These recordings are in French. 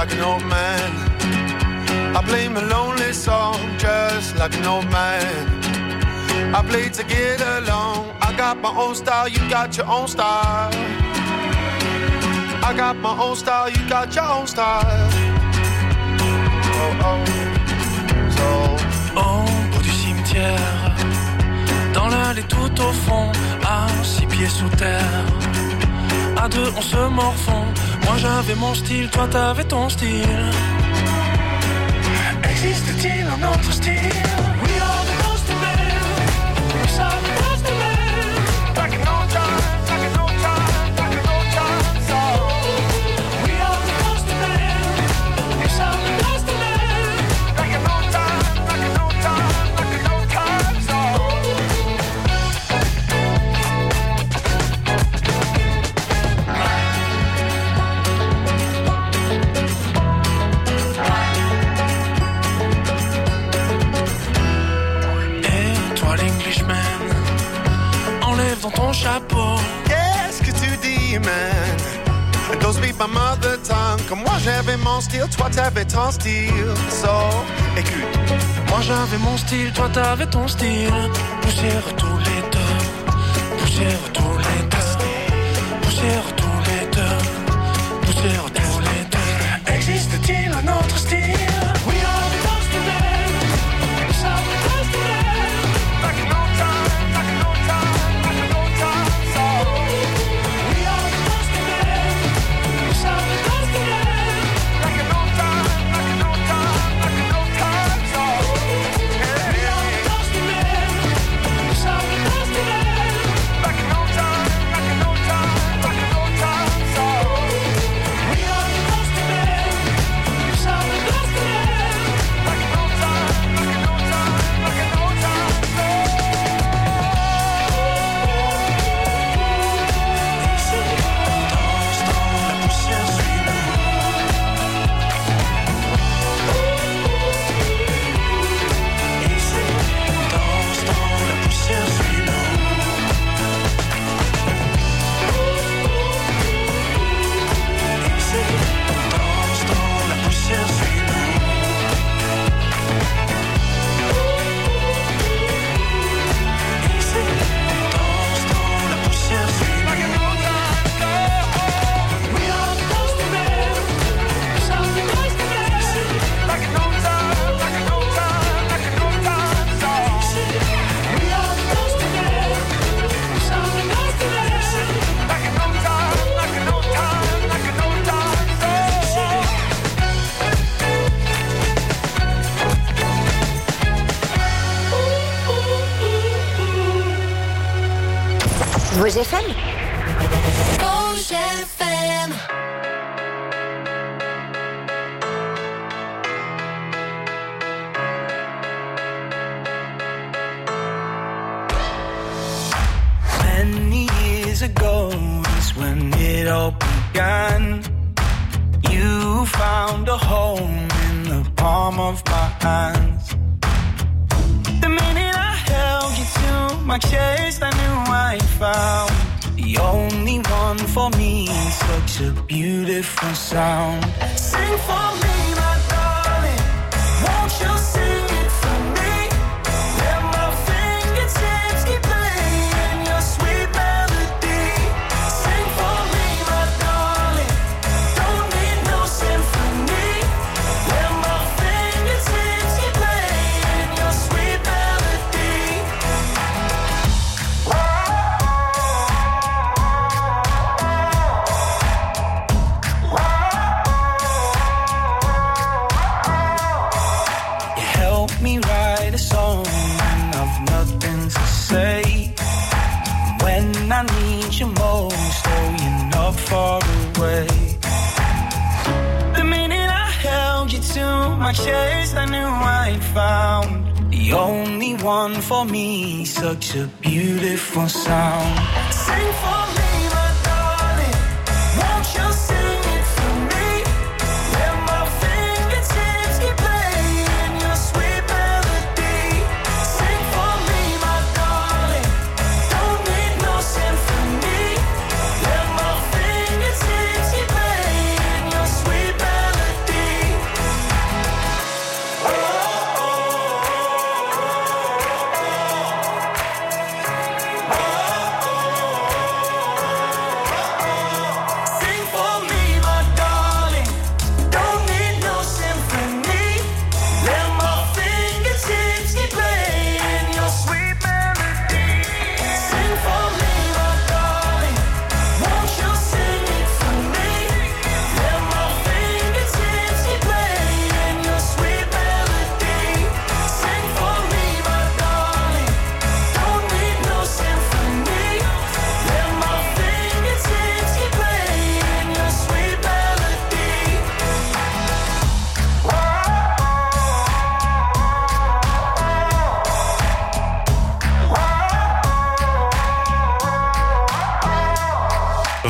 like an old man. I play my lonely song just like an old man. I play to get along. I got my own style, you got your own style. I got my own style, you got your own style. Oh oh, so. Au bout du cimetière, dans l'allée tout au fond, à 6 pieds sous terre. À deux on se morfond. Moi j'avais mon style, toi t'avais ton style. Existe-t-il un autre style? We are the ghost of men. We are the ghost of men. Back in old times, back in old times, back in old times. So we are the ghost of men. We are the ghost of men. Back in old times, back in old times, back in old times. So dans ton chapeau. Qu'est-ce que tu dis, man? Don't speak my mother tongue. Comme moi j'avais mon style, toi t'avais ton style. So, écoute. Moi j'avais mon style, toi t'avais ton style. Poussière tous les deux. Poussière tous les deux. Poussière tous les deux. Poussière tous les deux. Existe-t-il un autre style? We are the ghost of men. We are the ghost of men. Back in old time, back in old time. Rouge FM. Rouge FM. Many years ago is when it all began. You found a home in the palm of my hands. The minute I held you to my chest, I knew I found the only one for me. Such a beautiful sound. Sing for me, my darling. Won't you sing it for me? Let my fingertips keep playing your sweet melody. Sing for me, my darling. Don't need no symphony. Let my fingertips keep playing your sweet melody. You help me write a song when I've nothing to say. When I need you most, oh, you're not far away. The minute I held you to my chest, I knew I found the only one for me. Such a beautiful sound. Sing for me, my darling. Won't you sing it for me? Let my fingertips keep playing your sweet melody. Sing for me, my darling. Don't need no symphony. Let my fingertips keep playing your sweet melody.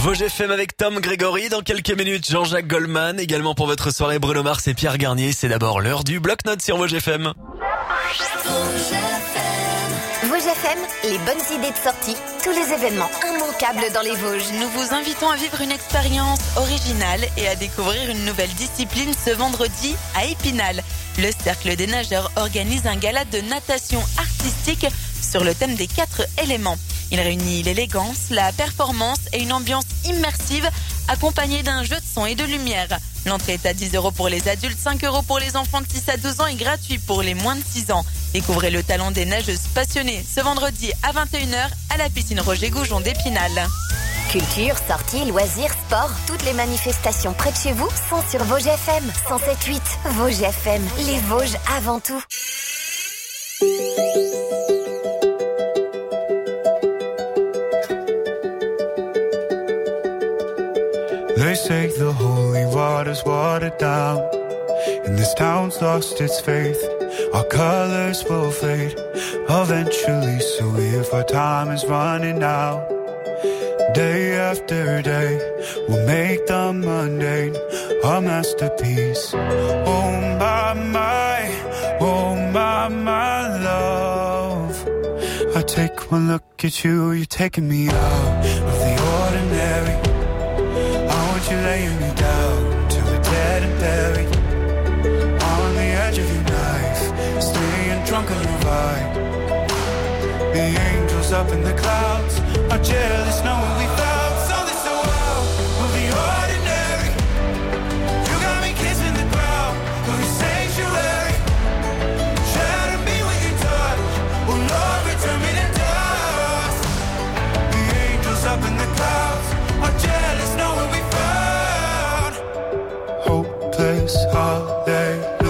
Vosges FM avec Tom Grégory. Dans quelques minutes, Jean-Jacques Goldman. Également pour votre soirée, Bruno Mars et Pierre Garnier. C'est d'abord l'heure du bloc-notes sur Vosges FM. Vosges FM, les bonnes idées de sortie, tous les événements immanquables dans les Vosges. Nous vous invitons à vivre une expérience originale et à découvrir une nouvelle discipline ce vendredi à Épinal. Le Cercle des Nageurs organise un gala de natation artistique sur le thème des 4 éléments. Il réunit l'élégance, la performance et une ambiance immersive accompagnée d'un jeu de son et de lumière. L'entrée est à 10 € pour les adultes, 5 € pour les enfants de 6 à 12 ans et gratuit pour les moins de 6 ans. Découvrez le talent des nageuses passionnées ce vendredi à 21h à la piscine Roger Goujon d'Épinal. Culture, sorties, loisirs, sport, toutes les manifestations près de chez vous sont sur Vosges FM 107.8. Vosges FM, les Vosges avant tout. They say the holy water's watered down, and this town's lost its faith. Our colors will fade eventually, so if our time is running out, day after day, we'll make the mundane a masterpiece. Oh my love, I take one look at you, you're taking me out of the ordinary. You're laying me down till we're dead and buried on the edge of your knife, staying drunk on your vibe. The angels up in the clouds are jealous knowing we found something so out of the ordinary. You got me kissing the ground of your sanctuary, shatter me with your touch, oh Lord, return me to dust. The angels up in the clouds are jealous knowing we found hopeless hallelujah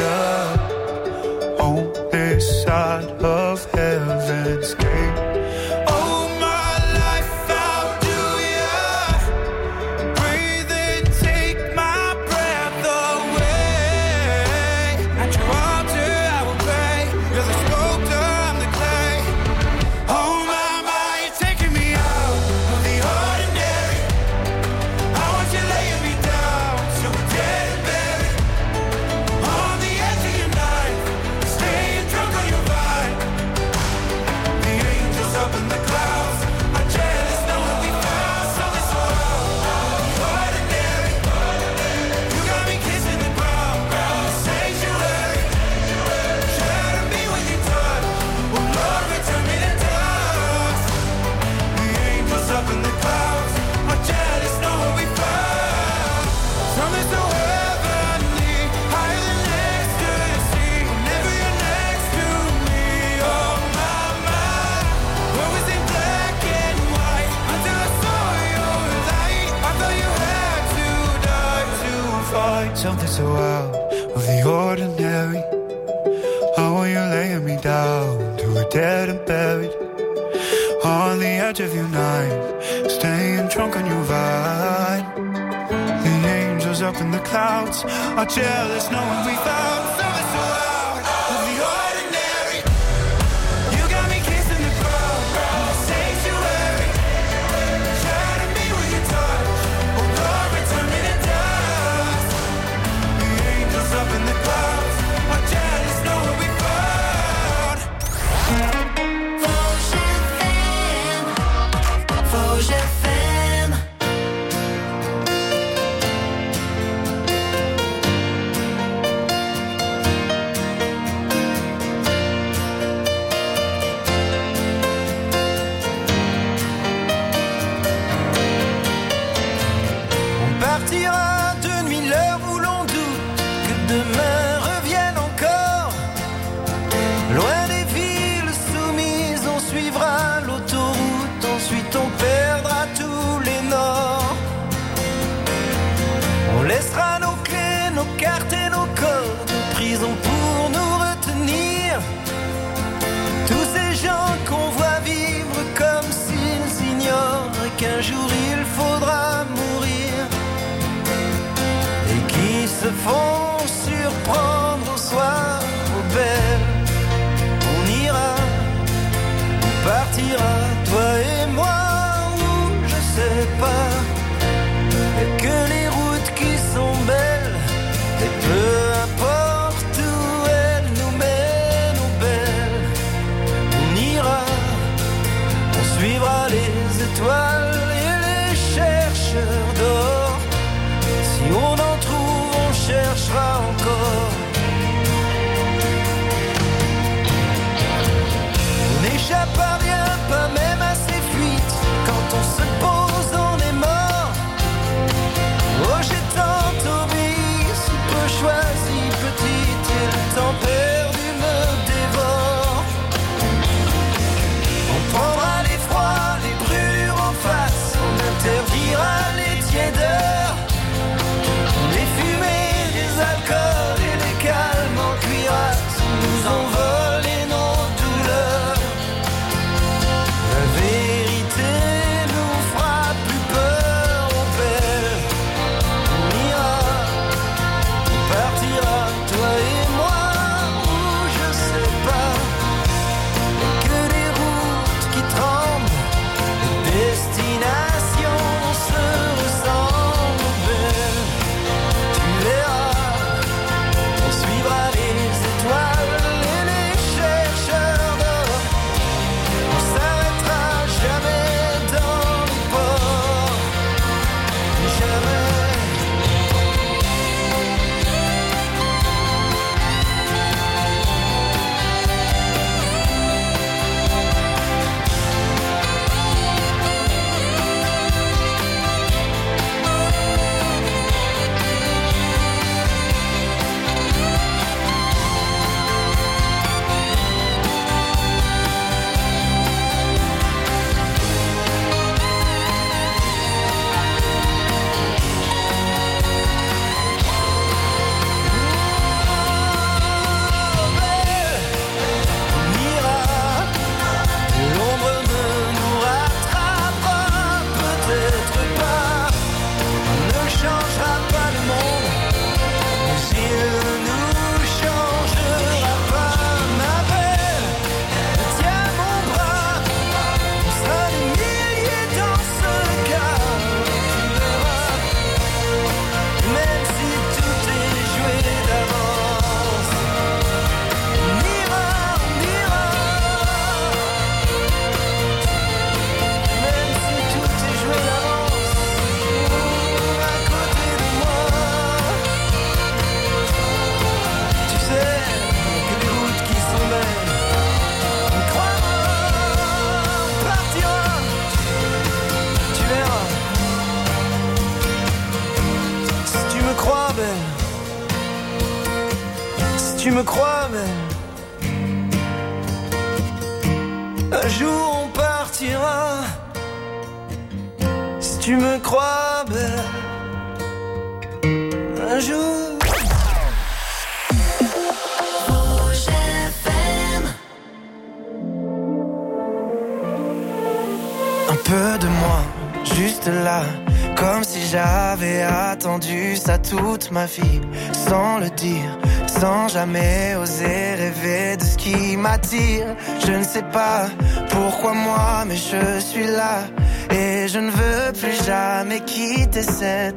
on this side of heaven's gate. Oh, my life found you, breathe and take my breath away. At your altar I will pray, you're the sculptor, I'm the clay. Oh my, you're taking me out of the ordinary. I want you laying me down so we're dead and buried on the edge of your knife, staying drunk on your vibe. The angels up in the clouds are jealous knowing we found something so out of the ordinary. You got me kissing the ground, sanctuary, shatter me with your touch, oh Lord, return me to dust. The angels up in the clouds are jealous knowing we found something so heavenly, higher than ecstasy. Whenever you're next to me, oh my, what was in black and white until I saw your light. I thought you had to die to find something so out of the ordinary. Oh, you're laying me down to a dead and buried on the edge of your knife, staying drunk on your vine. The angels up in the clouds are jealous knowing we found something so out of the ordinary. You got me kissing the ground, sanctuary, shatter me with your touch, oh Lord, return me to dust. The angels up in the clouds are jealous knowing we found. Vosges FM, Vosges FM. On partira de nuit l'heure où l'on doute que demain revienne encore. Loin des villes soumises, on suivra l'autoroute, ensuite on perdra tous les nords. On laissera nos clés, nos cartes et nos codes en prison pour nous retenir. Tous ces gens qu'on voit vivre comme s'ils ignorent qu'un jour il faudra mourir, et qui se font surprendre au soir aux belles. On ira, on partira, toi et moi, ou je sais pas. tu me crois même, un jour on partira. Si tu me crois belle, un jour. Rouge FM. Un peu de moi, juste là, comme si j'avais attendu ça toute ma vie, sans le dire, sans jamais oser rêver de ce qui m'attire. Je ne sais pas pourquoi moi, mais je suis là, et je ne veux plus jamais quitter cette